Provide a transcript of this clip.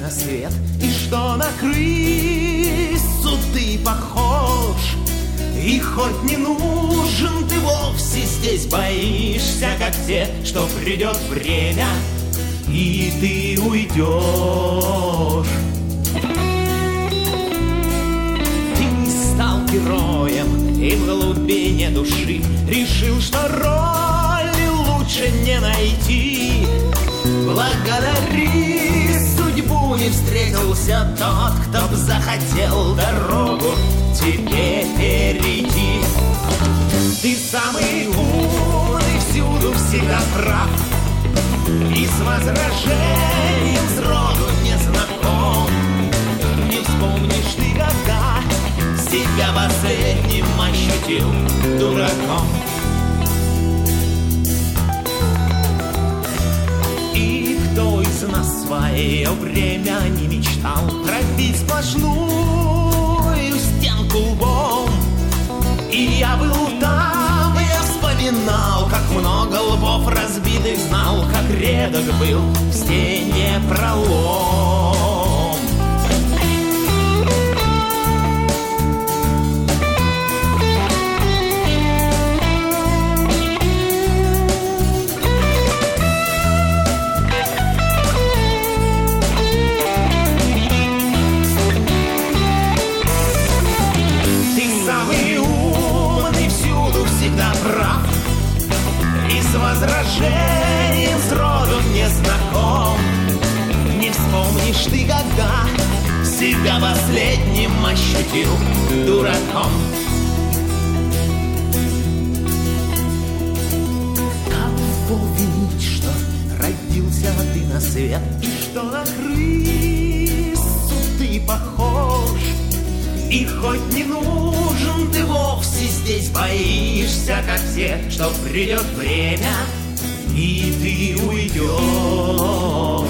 на свет, и что на крысу ты похож. И хоть не нужен ты вовсе, здесь боишься, как те, что придет время, и ты уйдешь. Ты стал героем и в глубине души решил, что роли лучше не найти. Благодари судьбу, не встретился тот, кто б захотел дорогу тебе перейти. Ты самый умный, всюду всегда прав, и с возражением сроду не знаком. Не вспомнишь ты, когда себя последним ощутил дураком. И кто из нас в свое время не мечтал пробить сплошную стенку лбом? И я был там, я вспоминал, как много лбов разбитых знал, как редок был в стене пролом. С возражением сроду не знаком. Не вспомнишь ты, когда себя последним ощутил дураком. Кого винить, что родился ты на свет, и что на крысу ты похож? И хоть не нужен ты вовсе, здесь боишься, как те, что придет время, и ты уйдешь.